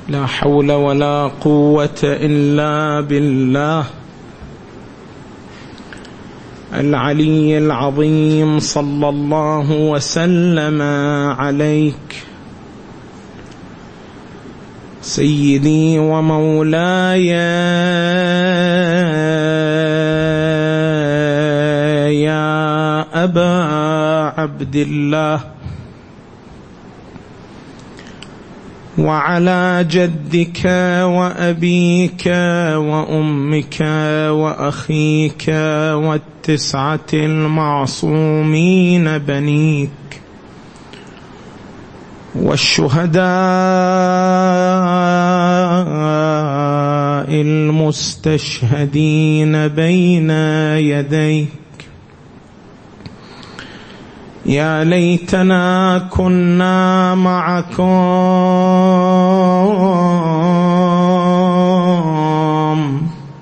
لا حول ولا قوة إلا بالله العلي العظيم. صلى الله وسلم عليك سيدي ومولاي يا أبا عبد الله، وعلى جدك وأبيك وأمك وأخيك والتسعة المعصومين بنيك والشهداء المستشهدين بين يديك. يا ليتنا كنا معكم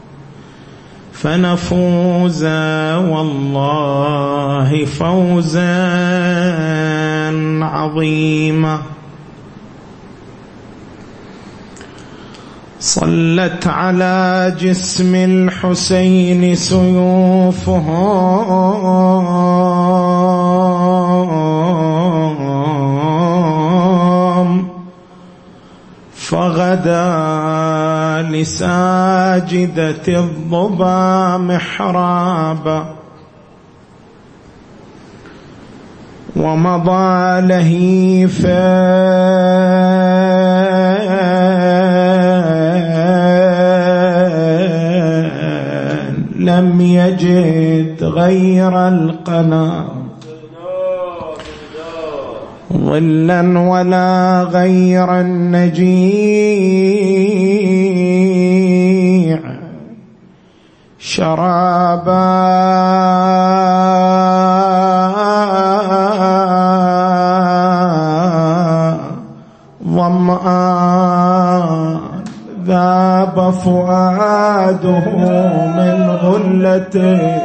فنفوز والله فوزا عظيما. صلت على جسم الحسين سيوفهم فغدا لساجدة الضبا محرابا، ومضى لهيفا لم يجد غير القنا ظلا ولا غير النجيع شرابا ظمآن ذاب فؤاده من غلته،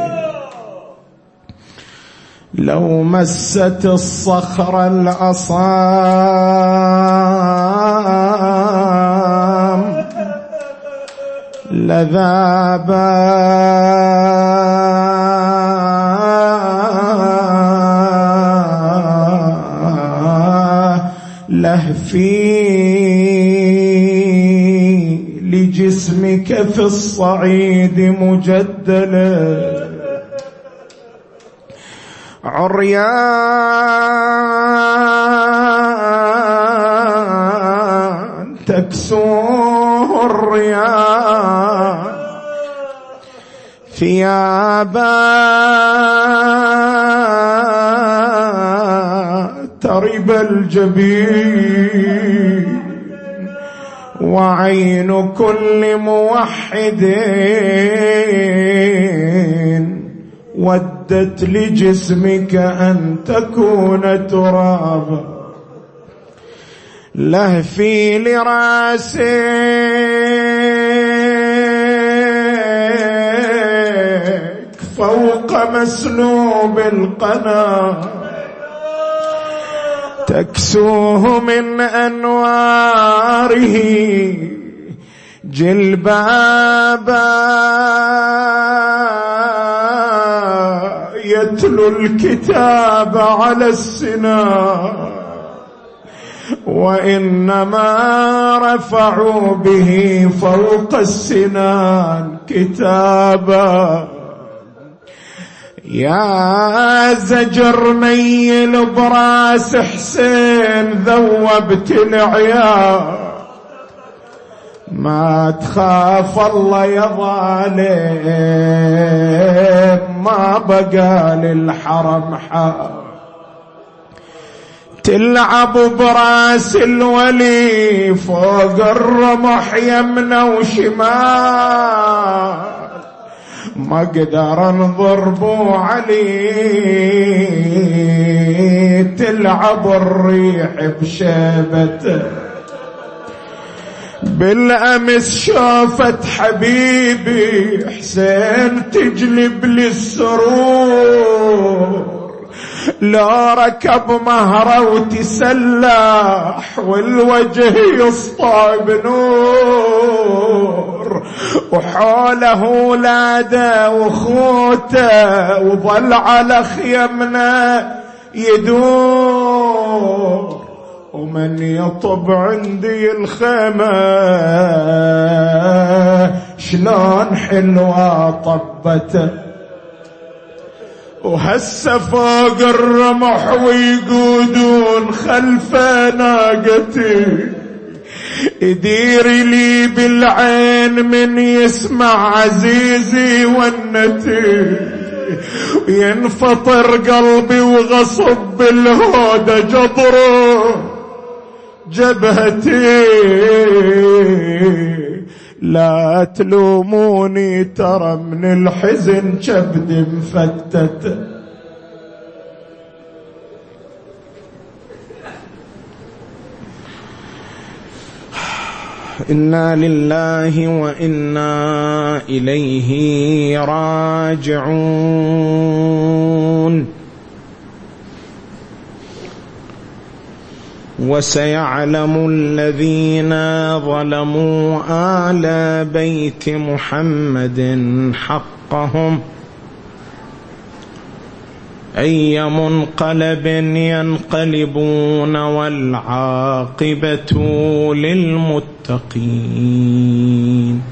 لو مست الصخر العصام لذابا لهفي لجسمك في الصعيد مجدلا عريان تكسوه الرياح ثيابا ترب الجبين، وعين كل موحد ودت لجسمك أن تكون ترابا. لهفي لراسك فوق مسلوب القنا تكسوه من أنواره جلبابا يتلو الكتاب على السنان، وإنما رفعوا به فوق السنان كتابا. يا زجر ميل براس حسين ذوبت العيال، ما تخاف الله يا ظالم ما بقى للحرم حال، تلعب براس الولي فوق الرمح يمنى وشمال، ما قدر نضربوا عليه تلعب الريح بشيبته. بالأمس شافت حبيبي حسين تجلب للسرور لو ركب مهره وتسلح والوجه يسطع بنور، وحوله اولاده وخوته وظل على خيمنا يدور، ومن يطب عندي الخيمة شلون حلوة طبته، وهسه فوق الرمح ويقودون خلفه ناقتي، يدير لي بالعين من يسمع عزيزي ونتي، وينفطر قلبي وغصب بالهودة جبره جبهتي، لا تلوموني ترى من الحزن كبدي مفتت. إنا لله وإنا إليه راجعون. وسيعلم الذين ظلموا آل بيت محمد حقهم أي منقلب ينقلبون والعاقبة للمتقين.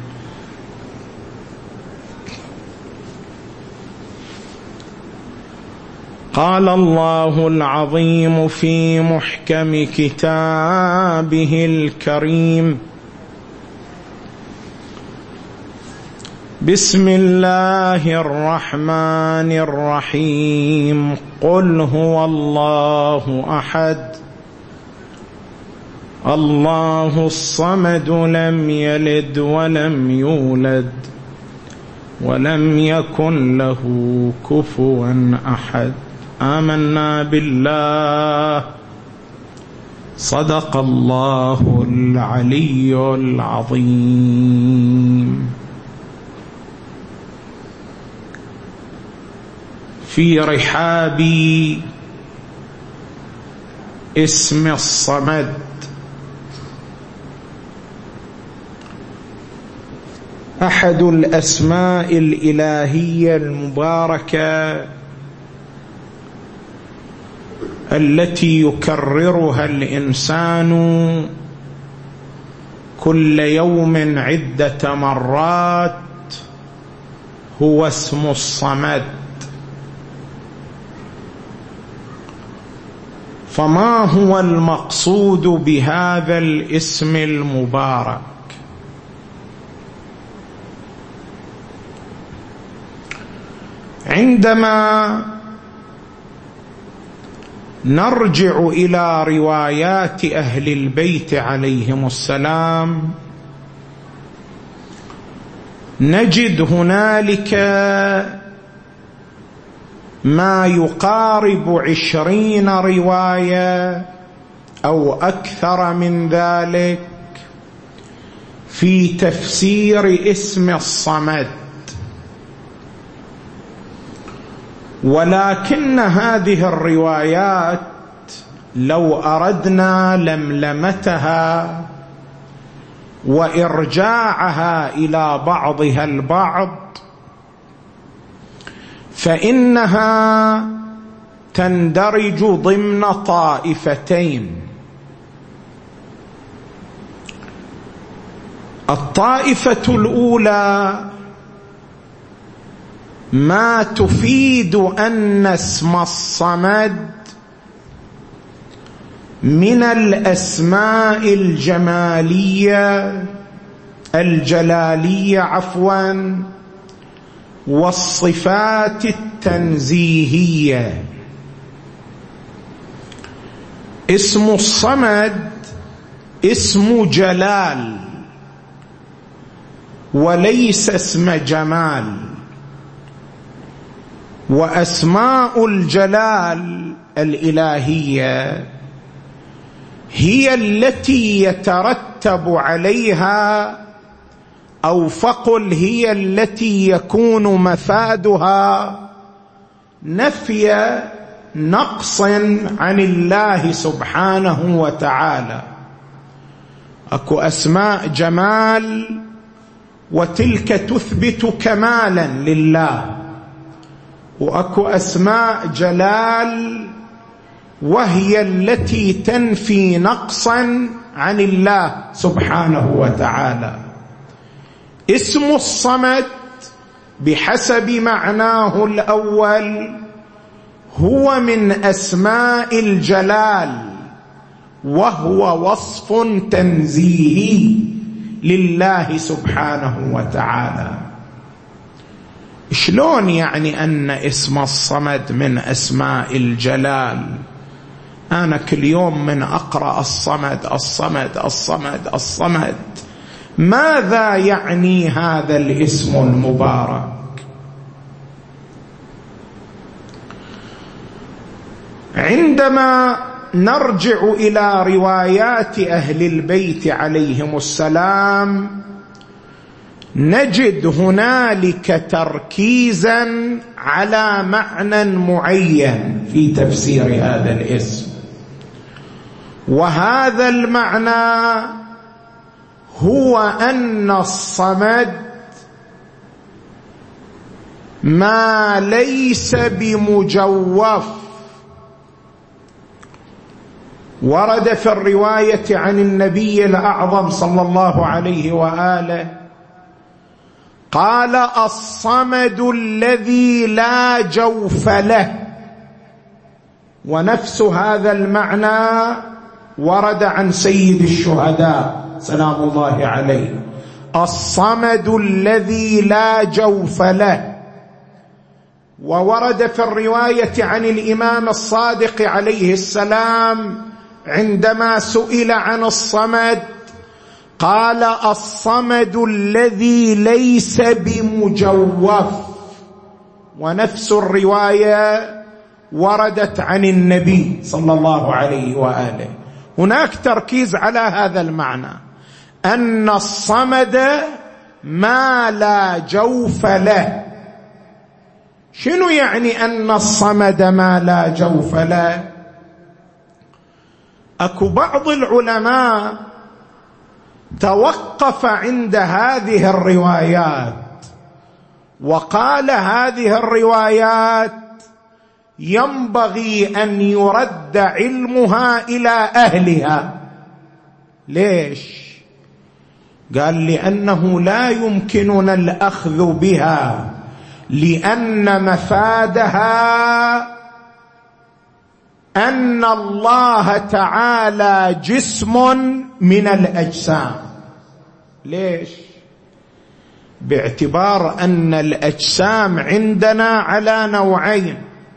قال الله العظيم في محكم كتابه الكريم: بسم الله الرحمن الرحيم. قل هو الله أحد الله الصمد لم يلد ولم يولد ولم يكن له كفوا أحد. آمنا بالله. صدق الله العلي العظيم. في رحاب اسم الصمد أحد الأسماء الإلهية المباركة التي يكررها الإنسان كل يوم عدة مرات هو اسم الصمد. فما هو المقصود بهذا الاسم المبارك؟ عندما نرجع إلى روايات أهل البيت عليهم السلام نجد هنالك ما يقارب 20 رواية أو أكثر من ذلك في تفسير اسم الصمد، ولكن هذه الروايات لو أردنا لملمتها وإرجاعها إلى بعضها البعض فإنها تندرج ضمن طائفتين. الطائفة الأولى ما تفيد أن اسم الصمد من الأسماء الجلالية والصفات التنزيهية. اسم الصمد اسم جلال وليس اسم جمال، وأسماء الجلال الإلهية هي التي يترتب عليها أو فقل هي التي يكون مفادها نفي نقص عن الله سبحانه وتعالى. اكو اسماء جمال وتلك تثبت كمالا لله، واكو اسماء جلال وهي التي تنفي نقصا عن الله سبحانه وتعالى. اسم الصمد بحسب معناه الأول هو من أسماء الجلال، وهو وصف تنزيهي لله سبحانه وتعالى. شلون يعني أن اسم الصمد من أسماء الجلال؟ أنا كل يوم من أقرأ الصمد الصمد الصمد الصمد، ماذا يعني هذا الاسم المبارك؟ عندما نرجع إلى روايات أهل البيت عليهم السلام نجد هنالك تركيزا على معنى معين في تفسير هذا الاسم، وهذا المعنى هو أن الصمد ما ليس بمجوف. ورد في الرواية عن النبي الأعظم صلى الله عليه وآله قال: الصمد الذي لا جوف له. ونفس هذا المعنى ورد عن سيد الشهداء سلام الله عليه: الصمد الذي لا جوف له. وورد في الرواية عن الإمام الصادق عليه السلام عندما سئل عن الصمد قال: الصمد الذي ليس بمجوف. ونفس الرواية وردت عن النبي صلى الله عليه وآله. هناك تركيز على هذا المعنى، أن الصمد ما لا جوف له. شنو يعني أن الصمد ما لا جوف له؟ أكو بعض العلماء توقف عند هذه الروايات وقال: هذه الروايات ينبغي أن يرد علمها إلى أهلها. ليش؟ قال: لأنه لا يمكننا الأخذ بها، لأن مفادها أن الله تعالى جسم من الأجسام. ليش؟ باعتبار أن الأجسام عندنا على نوعين: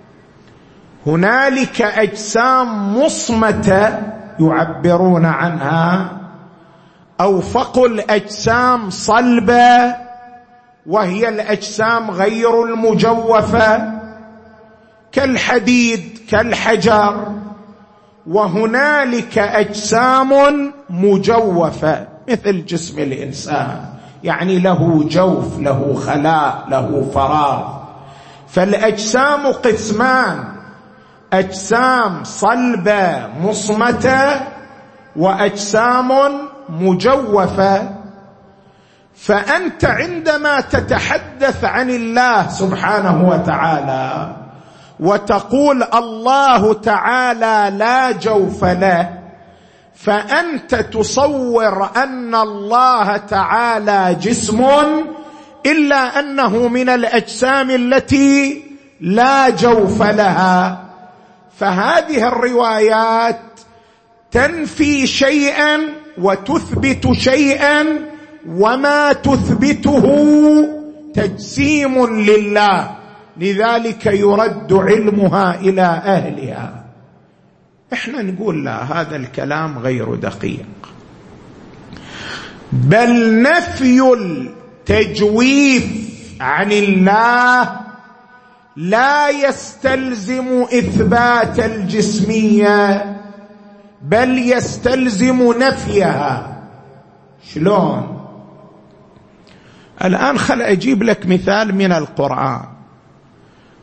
هنالك أجسام مصمتة يعبرون عنها، أو فقل أجسام صلبة وهي الأجسام غير المجوفة كالحديد كالحجر، وهنالك أجسام مجوفة مثل جسم الإنسان، يعني له جوف، له خلاء، له فراغ. فالأجسام قسمان: أجسام صلبة مصمتة وأجسام مجوفة. فأنت عندما تتحدث عن الله سبحانه وتعالى وتقول الله تعالى لا جوف له، فأنت تصور أن الله تعالى جسم، إلا أنه من الأجسام التي لا جوف لها. فهذه الروايات تنفي شيئا وتثبت شيئا، وما تثبته تجسيم لله، لذلك يرد علمها إلى أهلها. احنا نقول لا، هذا الكلام غير دقيق، بل نفي التجويف عن الله لا يستلزم إثبات الجسمية، بل يستلزم نفيها. شلون؟ الآن خل أجيب لك مثال من القرآن.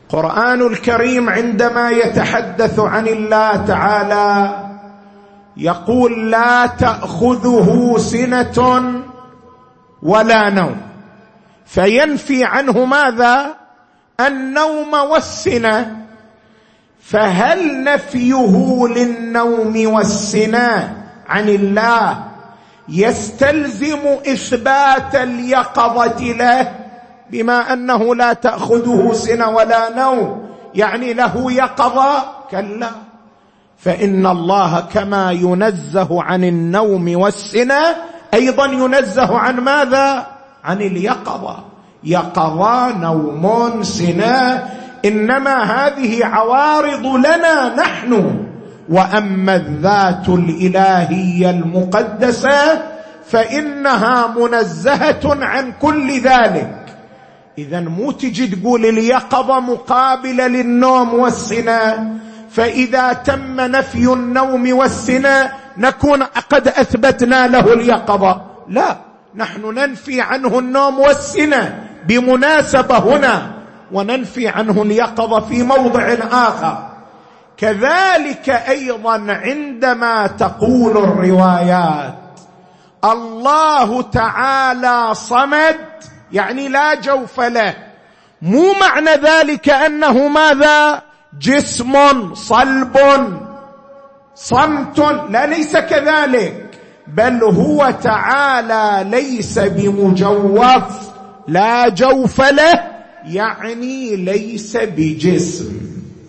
القرآن الكريم عندما يتحدث عن الله تعالى يقول لا تأخذه سنة ولا نوم، فينفي عنه ماذا؟ النوم والسنة. فهل نفيه للنوم والسنة عن الله يستلزم إثبات اليقظة له، بما أنه لا تأخذه سنة ولا نوم يعني له يقظة؟ كلا، فإن الله كما ينزه عن النوم والسنة أيضا ينزه عن ماذا؟ عن اليقظة. يقظة، نوم، سنة، إنما هذه عوارض لنا نحن. وأما الذات الإلهية المقدسة فإنها منزهة عن كل ذلك. إذن مو تجي تقول اليقظة مقابلة للنوم والسنة، فإذا تم نفي النوم والسنة نكون قد أثبتنا له اليقظة. لا، نحن ننفي عنه النوم والسنة بمناسبة هنا، وننفي عنه اليقظة في موضع آخر. كذلك أيضا عندما تقول الروايات الله تعالى صمد يعني لا جوف له، مو معنى ذلك أنه ماذا؟ جسم صلب صمت، لا، ليس كذلك، بل هو تعالى ليس بمجوف، لا جوف له يعني ليس بجسم.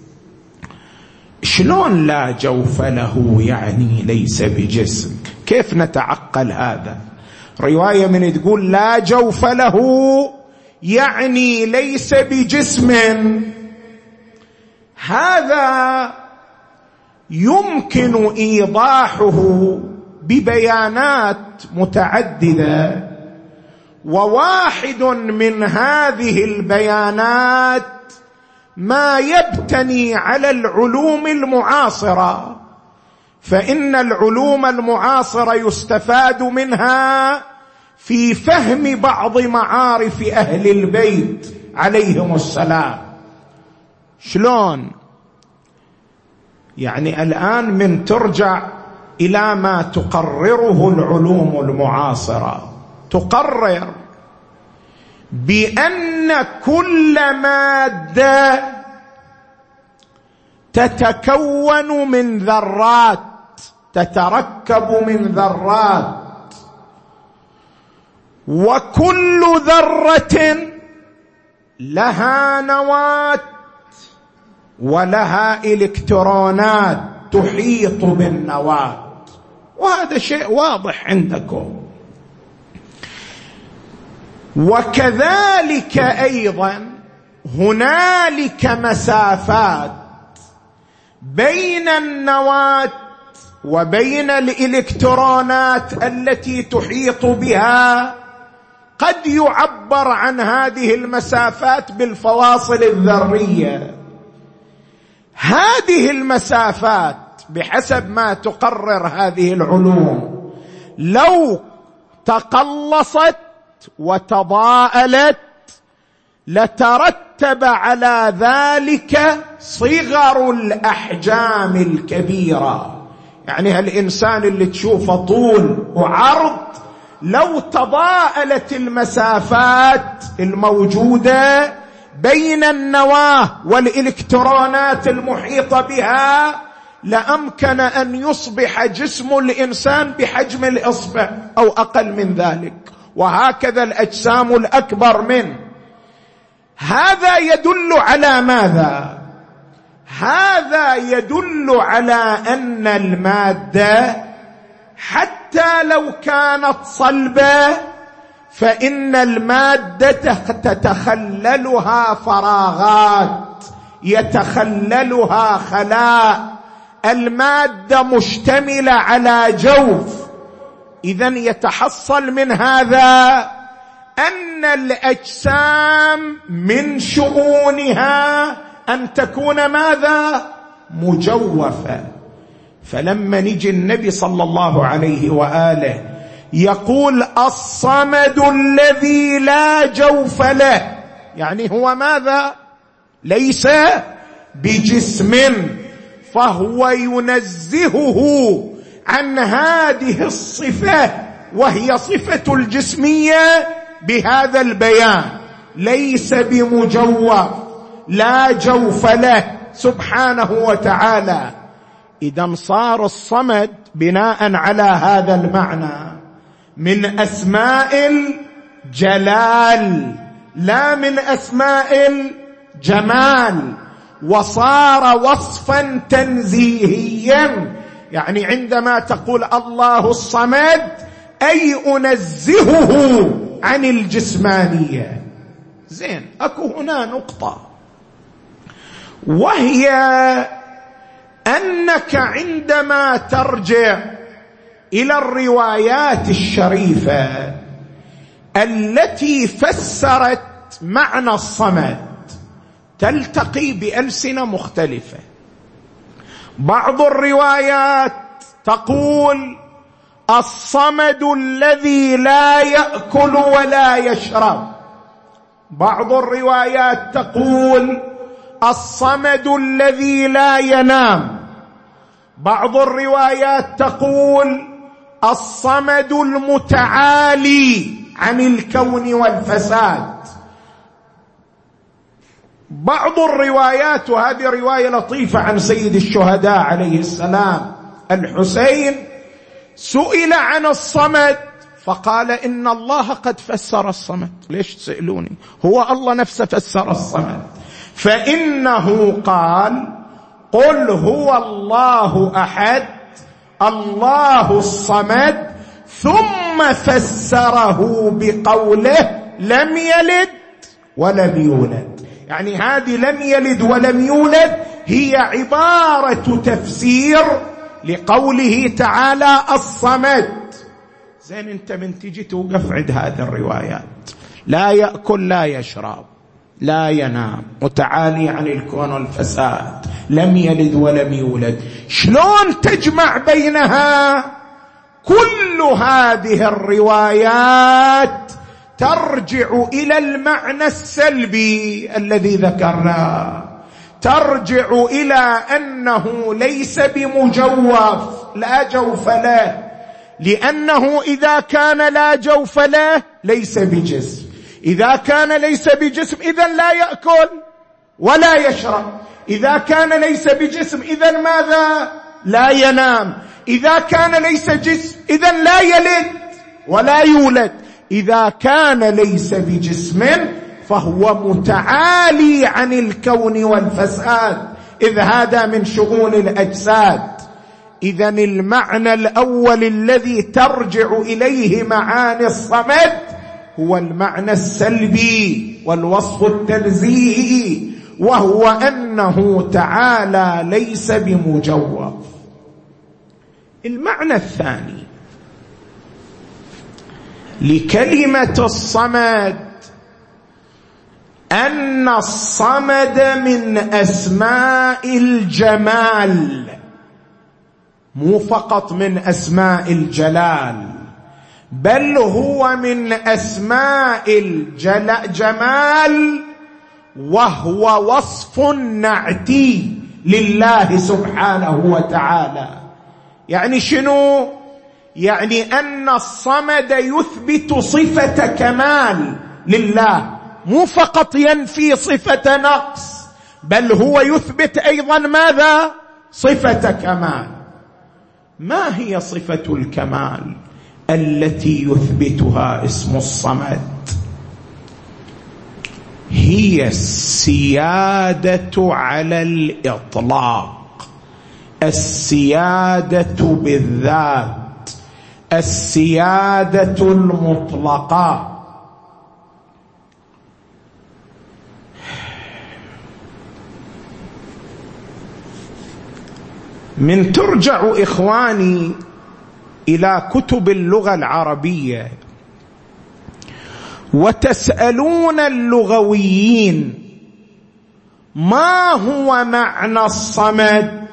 شلون لا جوف له يعني ليس بجسم؟ كيف نتعقل هذا؟ رواية من تقول لا جوف له يعني ليس بجسم، هذا يمكن إيضاحه ببيانات متعددة، وواحد من هذه البيانات ما يبتني على العلوم المعاصرة، فإن العلوم المعاصرة يستفاد منها في فهم بعض معارف أهل البيت عليهم السلام. شلون؟ يعني الآن من ترجع إلى ما تقرره العلوم المعاصرة، تقرر بأن كل مادة تتكون من ذرات، تتركب من ذرات، وكل ذرة لها نواة ولها إلكترونات تحيط بالنواة، وهذا شيء واضح عندكم. وكذلك أيضا هنالك مسافات بين النواة وبين الإلكترونات التي تحيط بها، قد يعبر عن هذه المسافات بالفواصل الذرية. هذه المسافات بحسب ما تقرر هذه العلوم لو تقلصت وتضاءلت لترتب على ذلك صغر الأحجام الكبيرة. يعني هالإنسان اللي تشوفه طول وعرض لو تضاءلت المسافات الموجودة بين النواة والإلكترونات المحيطة بها لأمكن أن يصبح جسم الإنسان بحجم الإصبع أو أقل من ذلك، وهكذا الأجسام الأكبر منه. هذا يدل على ماذا؟ هذا يدل على أن المادة حتى لو كانت صلبة فإن المادة تتخللها فراغات، يتخللها خلاء، المادة مشتملة على جوف. إذن يتحصل من هذا أن الأجسام من شؤونها أن تكون ماذا؟ مجوفة. فلما نجي النبي صلى الله عليه وآله يقول الصمد الذي لا جوف له، يعني هو ماذا؟ ليس بجسم، فهو ينزهه عن هذه الصفة وهي صفة الجسمية بهذا البيان: ليس بمجوف، لا جوف له سبحانه وتعالى. إذن صار الصمد بناء على هذا المعنى من أسماء الجلال لا من أسماء الجمال، وصار وصفا تنزيهيا. يعني عندما تقول الله الصمد أي أنزهه عن الجسمانية. زين، أكو هنا نقطة، وهي أنك عندما ترجع إلى الروايات الشريفة التي فسرت معنى الصمد تلتقي بألسنة مختلفة. بعض الروايات تقول الصمد الذي لا يأكل ولا يشرب، بعض الروايات تقول الصمد الذي لا ينام، بعض الروايات تقول الصمد المتعالي عن الكون والفساد. بعض الروايات، وهذه رواية لطيفة عن سيد الشهداء عليه السلام الحسين، سئل عن الصمد فقال إن الله قد فسر الصمد. ليش تسألوني؟ هو الله نفسه فسر الصمد، فإنه قال قل هو الله أحد الله الصمد، ثم فسره بقوله لم يلد ولم يولد. يعني هذه لم يلد ولم يولد هي عبارة تفسير لقوله تعالى الصمد. زين، انت من تجي توقف عند هذه الروايات: لا يأكل لا يشرب لا ينام، متعالي عن الكون والفساد، لم يلد ولم يولد، شلون تجمع بينها؟ كل هذه الروايات ترجع إلى المعنى السلبي الذي ذكرناه، ترجع إلى أنه ليس بمجوف، لا جوف له، لأنه إذا كان لا جوف له ليس بجسم، إذا كان ليس بجسم إذن لا يأكل ولا يشرب، إذا كان ليس بجسم إذن ماذا؟ لا ينام، إذا كان ليس جسم إذن لا يلد ولا يولد، إذا كان ليس بجسم فهو متعالي عن الكون والفساد، إذ هذا من شؤون الأجساد. إذن المعنى الأول الذي ترجع إليه معاني الصمد هو المعنى السلبي والوصف التنزيهي، وهو أنه تعالى ليس بمجوف. المعنى الثاني لكلمة الصمد أن الصمد من أسماء الجمال، مو فقط من أسماء الجلال، بل هو من أسماء الجمال، وهو وصف نعتي لله سبحانه وتعالى. يعني شنو؟ يعني أن الصمد يثبت صفة كمال لله، مو فقط ينفي صفة نقص، بل هو يثبت أيضا ماذا؟ صفة كمال. ما هي صفة الكمال التي يثبتها اسم الصمد؟ هي السيادة على الإطلاق، السيادة بالذات، السيادة المطلقة. من ترجع إخواني إلى كتب اللغة العربية وتسألون اللغويين ما هو معنى الصمد،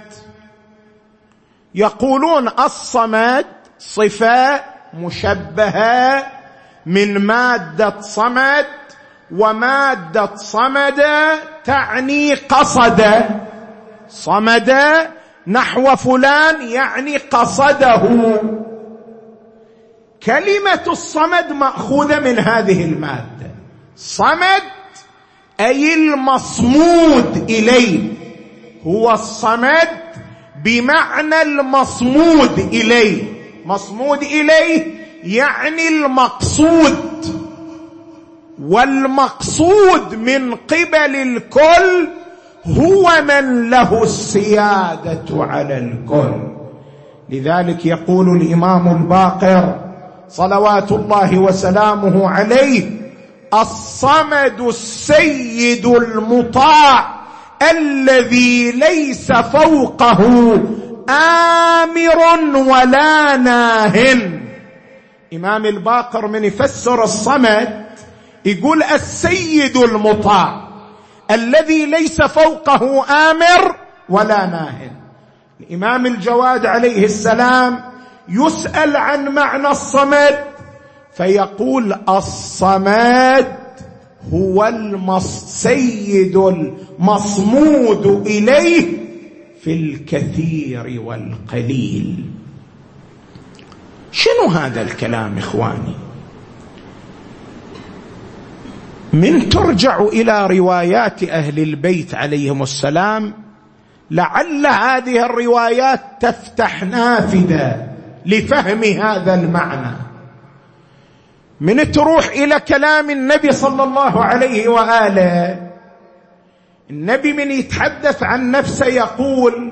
يقولون الصمد صفة مشبهة من مادة صمد ومادة صمد تعني قصد، صمد نحو فلان يعني قصده. كلمة الصمد مأخوذة من هذه المادة، صمد أي المصمود إليه، هو الصمد بمعنى المصمود إليه، مصمود إليه يعني المقصود، والمقصود من قبل الكل هو من له السيادة على الكل. لذلك يقول الإمام الباقر صلوات الله وسلامه عليه: الصمد السيد المطاع الذي ليس فوقه آمر ولا ناه. إمام الباقر من يفسر الصمد يقول السيد المطاع الذي ليس فوقه آمر ولا ناه. الإمام الجواد عليه السلام يسأل عن معنى الصمد فيقول: الصمد هو السيد المصمود إليه في الكثير والقليل. شنو هذا الكلام إخواني؟ من ترجع إلى روايات أهل البيت عليهم السلام لعل هذه الروايات تفتح نافذة لفهم هذا المعنى. من تروح إلى كلام النبي صلى الله عليه وآله، النبي من يتحدث عن نفسه يقول: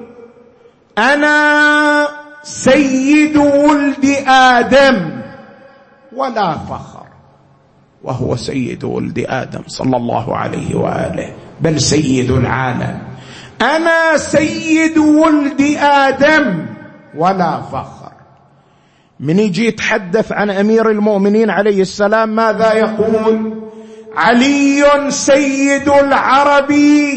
أنا سيد ولد آدم ولا فخر، وهو سيد ولد آدم صلى الله عليه وآله، بل سيد العالم. أنا سيد ولد آدم ولا فخر. من يجي يتحدث عن أمير المؤمنين عليه السلام ماذا يقول؟ علي سيد العرب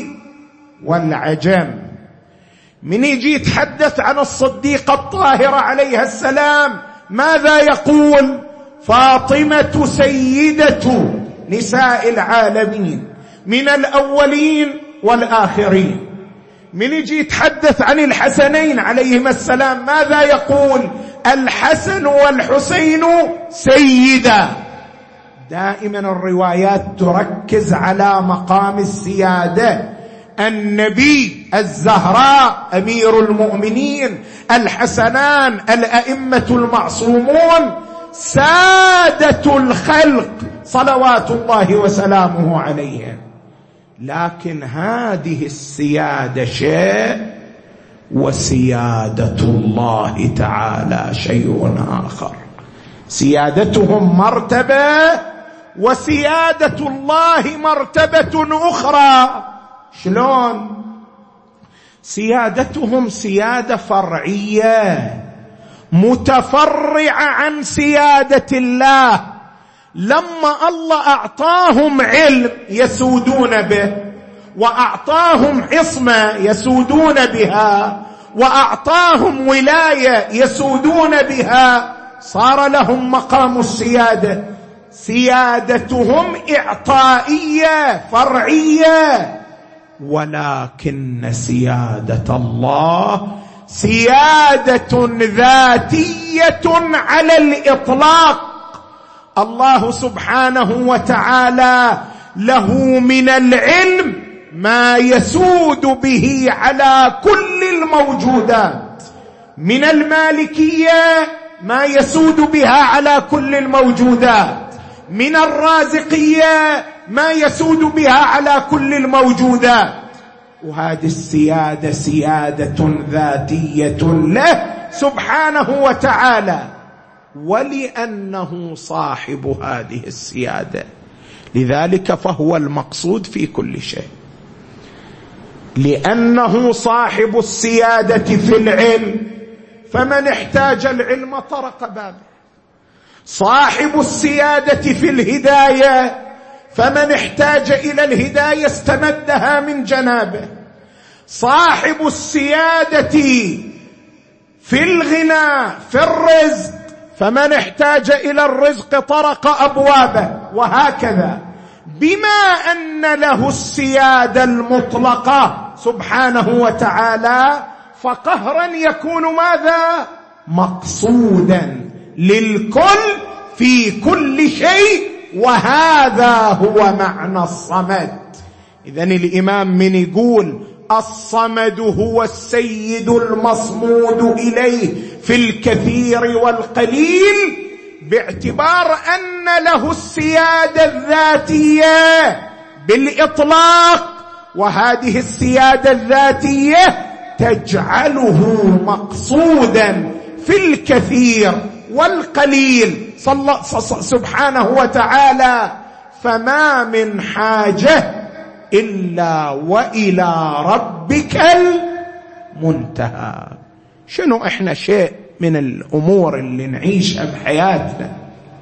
والعجم. من يجي يتحدث عن الصديقة الطاهرة عليها السلام ماذا يقول؟ فاطمة سيدة نساء العالمين من الأولين والآخرين. من يجي يتحدث عن الحسنين عليهما السلام ماذا يقول؟ الحسن والحسين سيدا. دائما الروايات تركز على مقام السيادة. النبي، الزهراء أمير المؤمنين، الحسنان الأئمة المعصومون سادة الخلق صلوات الله وسلامه عليهم. لكن هذه السيادة شيء وسيادة الله تعالى شيء آخر. سيادتهم مرتبة وسيادة الله مرتبة أخرى. شلون؟ سيادتهم سيادة فرعية متفرعة عن سيادة الله. لما الله أعطاهم علم يسودون به، وأعطاهم عصمة يسودون بها، وأعطاهم ولاية يسودون بها، صار لهم مقام السيادة. سيادتهم إعطائية فرعية، ولكن سيادة الله سيادة ذاتية على الإطلاق. الله سبحانه وتعالى له من العلم ما يسود به على كل الموجودات، من المالكية ما يسود بها على كل الموجودات، من الرازقية ما يسود بها على كل الموجودات. وهذه السيادة سيادة ذاتية له سبحانه وتعالى، ولأنه صاحب هذه السيادة لذلك فهو المقصود في كل شيء. لأنه صاحب السيادة في العلم فمن احتاج العلم طرق بابه، صاحب السيادة في الهداية فمن احتاج إلى الهداية استمدها من جنابه، صاحب السيادة في الغنى في الرزق فمن احتاج إلى الرزق طرق أبوابه، وهكذا. بما أن له السيادة المطلقة سبحانه وتعالى، فقهرا يكون ماذا؟ مقصودا للكل في كل شيء، وهذا هو معنى الصمد. إذن الإمام من يقول الصمد هو السيد المصمود إليه في الكثير والقليل، باعتبار أن له السيادة الذاتية بالإطلاق، وهذه السيادة الذاتية تجعله مقصودا في الكثير والقليل سبحانه وتعالى. فما من حاجة إلا وإلى ربك المنتهى. شنو إحنا شيء من الأمور اللي نعيشها بحياتنا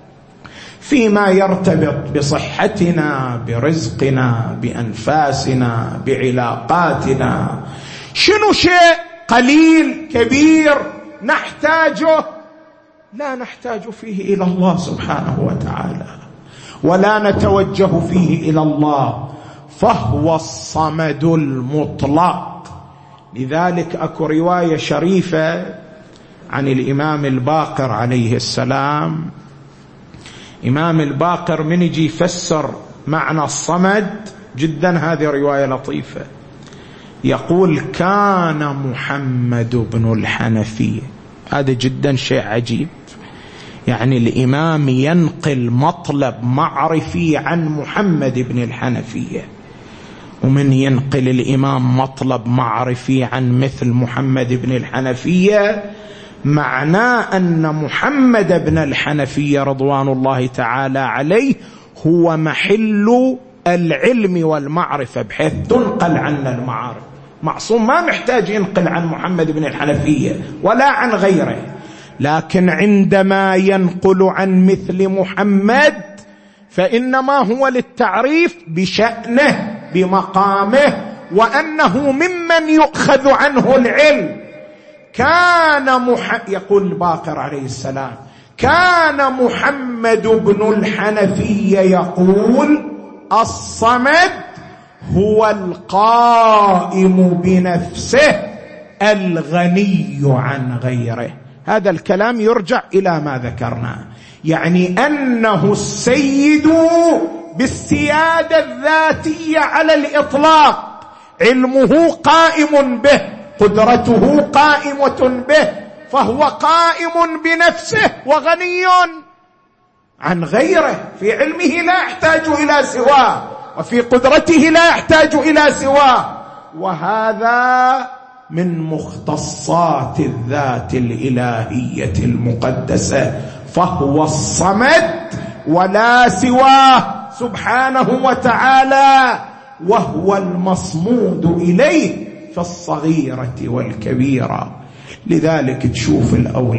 فيما يرتبط بصحتنا، برزقنا، بأنفاسنا، بعلاقاتنا، شنو شيء قليل كبير نحتاجه؟ لا نحتاج فيه إلى الله سبحانه وتعالى، ولا نتوجه فيه إلى الله، فهو الصمد المطلق. لذلك أكو رواية شريفة عن الإمام الباقر عليه السلام. إمام الباقر من يجي يفسر معنى الصمد جدا، هذه رواية لطيفة، يقول كان محمد بن الحنفية. هذا جدا شيء عجيب، يعني الإمام ينقل مطلب معرفي عن محمد بن الحنفية، ومن ينقل الإمام مطلب معرفي عن مثل محمد بن الحنفية، معناه أن محمد بن الحنفية رضوان الله تعالى عليه هو محل العلم والمعرفة، بحيث تنقل عنا المعارف. معصوم ما محتاج ينقل عن محمد بن الحنفية ولا عن غيره، لكن عندما ينقل عن مثل محمد فإنما هو للتعريف بشأنه بمقامه، وأنه ممن يؤخذ عنه العلم. يقول الباقر عليه السلام كان محمد بن الحنفية يقول الصمد هو القائم بنفسه الغني عن غيره. هذا الكلام يرجع إلى ما ذكرناه، يعني أنه السيد بالسيادة الذاتية على الإطلاق، علمه قائم به، قدرته قائمة به، فهو قائم بنفسه وغني عن غيره. في علمه لا يحتاج إلى سواه، وفي قدرته لا يحتاج إلى سواه، وهذا من مختصات الذات الإلهية المقدسة، فهو الصمد ولا سواه سبحانه وتعالى، وهو المصمود إليه في الصغيرة والكبيرة. لذلك تشوف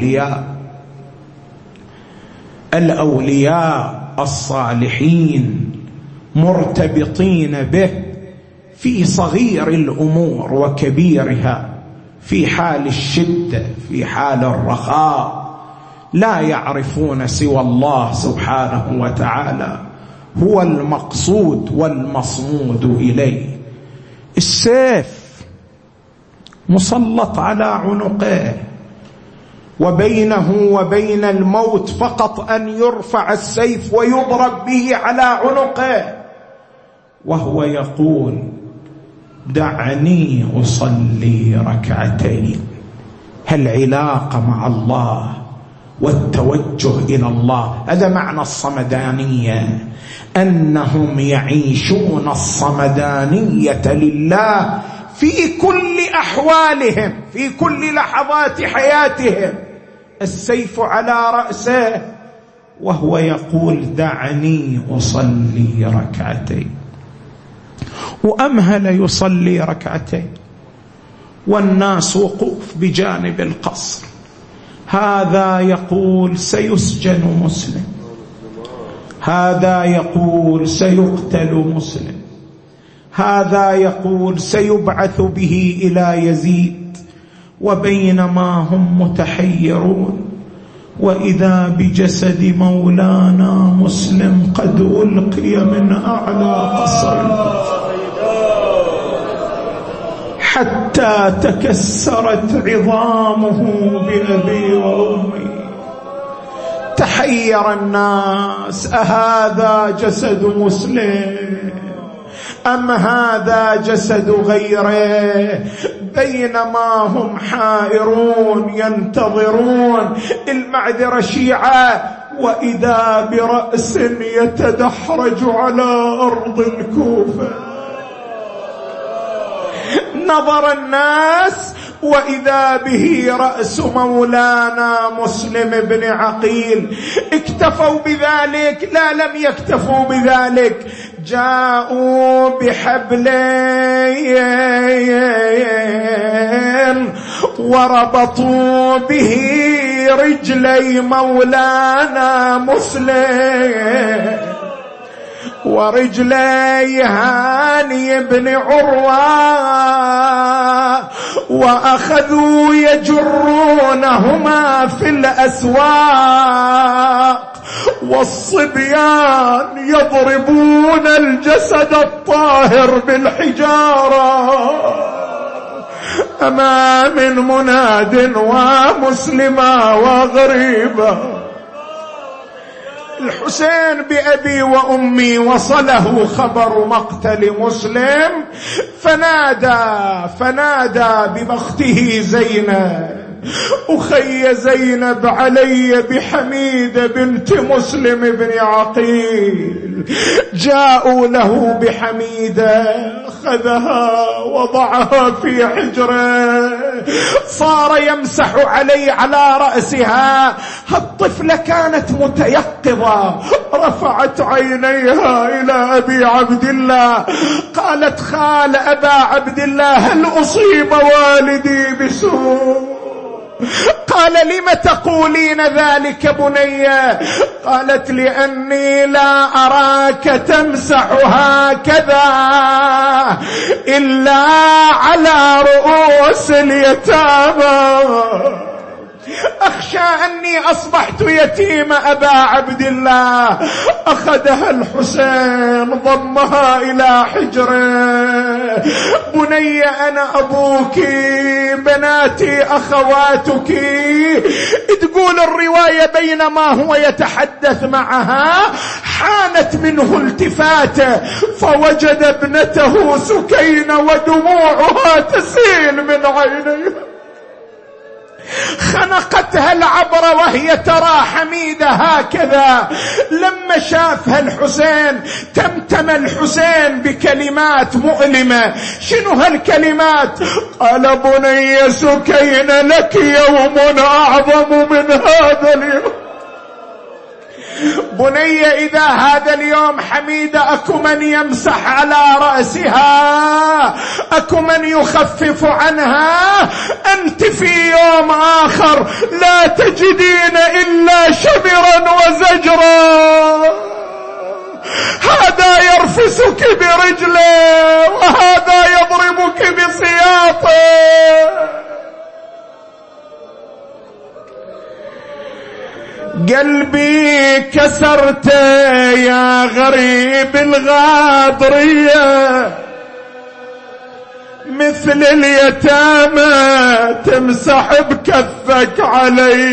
الأولياء الصالحين مرتبطين به في صغير الأمور وكبيرها، في حال الشدة، في حال الرخاء، لا يعرفون سوى الله سبحانه وتعالى، هو المقصود والمصمود إليه. السيف مسلط على عنقه، وبينه وبين الموت فقط أن يرفع السيف ويضرب به على عنقه، وهو يقول دعني أصلي ركعتين. العلاقة مع الله والتوجه إلى الله، هذا معنى الصمدانية، أنهم يعيشون الصمدانية لله في كل أحوالهم، في كل لحظات حياتهم. السيف على رأسه وهو يقول دعني أصلي ركعتين، وأمهل يصلي ركعتين، والناس وقوف بجانب القصر. هذا يقول سيسجن مسلم، هذا يقول سيقتل مسلم، هذا يقول سيبعث به إلى يزيد. وبينما هم متحيرون وإذا بجسد مولانا مسلم قد ألقي من أعلى قصر حتى تكسرت عظامه بأبي وأمي. تحير الناس، أهذا جسد مسلم أم هذا جسد غيره؟ بينما هم حائرون ينتظرون المعذرة شيعة، وإذا برأس يتدحرج على أرض الكوفة. نظر الناس وإذا به رأس مولانا مسلم بن عقيل. اكتفوا بذلك؟ لا، لم يكتفوا بذلك، جاءوا بحبلين وربطوا به رجلي مولانا مسلم ورجلي هاني بن عروة، وأخذوا يجرونهما في الأسواق، والصبيان يضربون الجسد الطاهر بالحجارة. أما من مناد ومسلما وغريبا. الحسين بأبي وأمي وصله خبر مقتل مسلم، فنادى ببخته زينب: أخي زينب علي بحميدة بنت مسلم بن عقيل. جاءوا له بحميدة، أخذها وضعها في حجره، صار يمسح على رأسها. الطفلة كانت متيقظة، رفعت عينيها إلى أبي عبد الله، قالت: خال أبا عبد الله، هل أصيب والدي بسوء؟ قال: لم تقولين ذلك بنية؟ قالت: لأني لا أراك تمسح هكذا إلا على رؤوس اليتامى، أخشى أني أصبحت يتيم أبا عبد الله. أخذها الحسين ضمها إلى حجره: بني أنا أبوك، بناتي أخواتك. تقول الرواية بينما هو يتحدث معها حانت منه التفاته، فوجد ابنته سكينة ودموعها تسيل من عينيها. خنقتها العبرة وهي ترى حميدة هكذا. لما شافها الحسين تمتم الحسين بكلمات مؤلمة. شنو هالكلمات؟ قال: بني سكينة، لك يوم أعظم من هذا اليوم. بني، إذا هذا اليوم حميدة أكو من يمسح على رأسها، أكو من يخفف عنها، أنت في يوم آخر لا تجدين إلا شبرا وزجرا. هذا يرفسك برجله وهذا يضربك بسياطه. قلبي كسرته يا غريب الغاضرية، مثل اليتامى تمسح بكفك علي.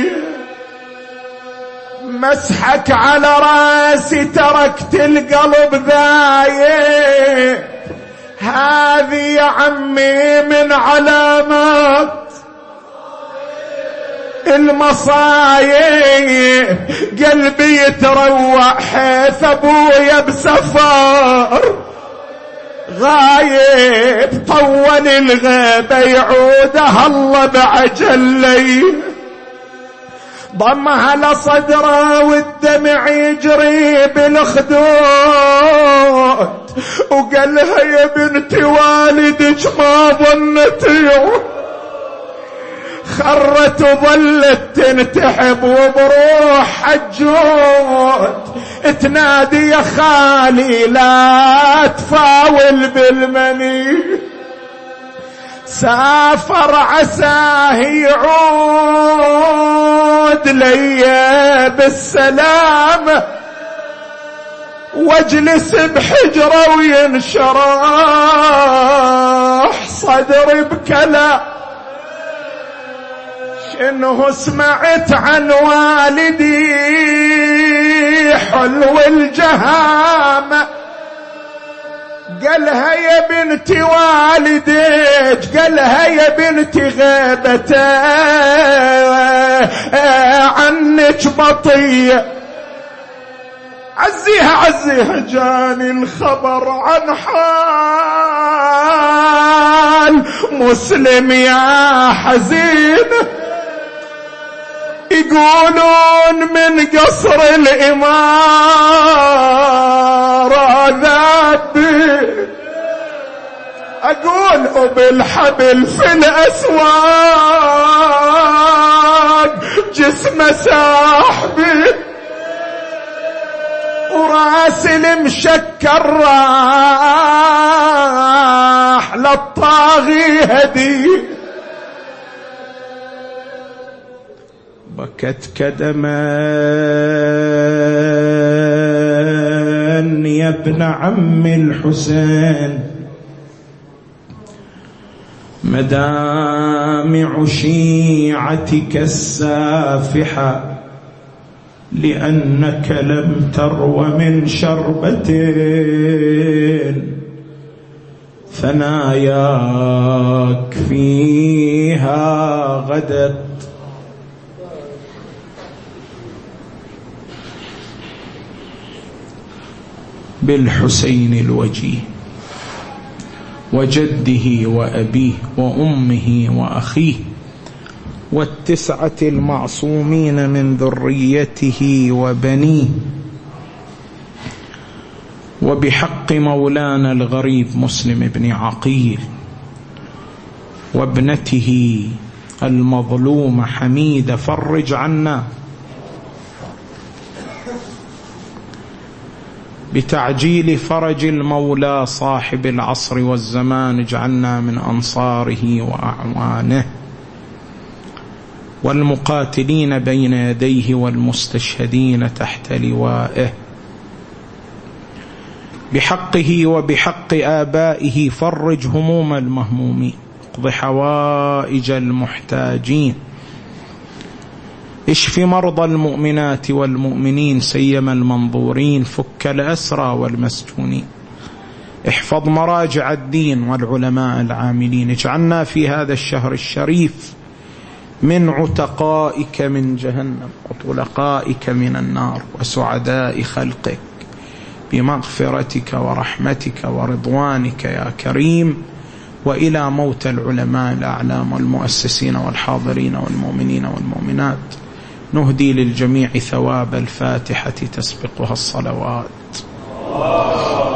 مسحك على راسي تركت القلب ذايب. هذه يا عمي من علامات المصايب. قلبي يتروع حيث ابويا بسفر غايب، طول الغيبة يعودها الله بعجلي. ضمها لصدره والدمع يجري بالخدود، وقالها: يا بنت والدك ما ظنتي. خرت وظلت تنتحب وبروح حجود، تنادي: يا خالي لا تفاول بالمني. سافر عساه يعود لي بالسلامة، واجلس بحجرة وينشرح صدري بكلام. شنه سمعت عن والدي حلو الجهامة، قالها يا بنتي والديك، قالها يا بنتي غيبته عنك بطية. عزيها عزيها جاني الخبر عن حال مسلم يا حزين، يقولون من قصر الإمارة ذابي، أقول بالحبل في الأسواق جسمه ساحبي، وراس المشكر راح للطاغي هدي. بكت كدما يا ابن عم الحسين، مدامع شيعتك السافحة، لأنك لم ترو من شربة ثناياك فيها غدت. بالحسين الوجيه وجده وأبيه وأمه وأخيه والتسعة المعصومين من ذريته وبنيه، وبحق مولانا الغريب مسلم بن عقيل، وابنته المظلومة حميدة، فرج عنا بتعجيل فرج المولى صاحب العصر والزمان، اجعلنا من أنصاره وأعوانه والمقاتلين بين يديه والمستشهدين تحت لوائه. بحقه وبحق آبائه فرج هموم المهمومين، اقض حوائج المحتاجين، اشف مرضى المؤمنات والمؤمنين سيما المنظورين، فك الأسرى والمسجونين، احفظ مراجع الدين والعلماء العاملين. اجعلنا في هذا الشهر الشريف من عتقائك من جهنم وطلقائك من النار وسعداء خلقك بمغفرتك ورحمتك ورضوانك يا كريم. وإلى موت العلماء الأعلام والمؤسسين والحاضرين والمؤمنين والمؤمنات نهدي للجميع ثواب الفاتحة تسبقها الصلوات.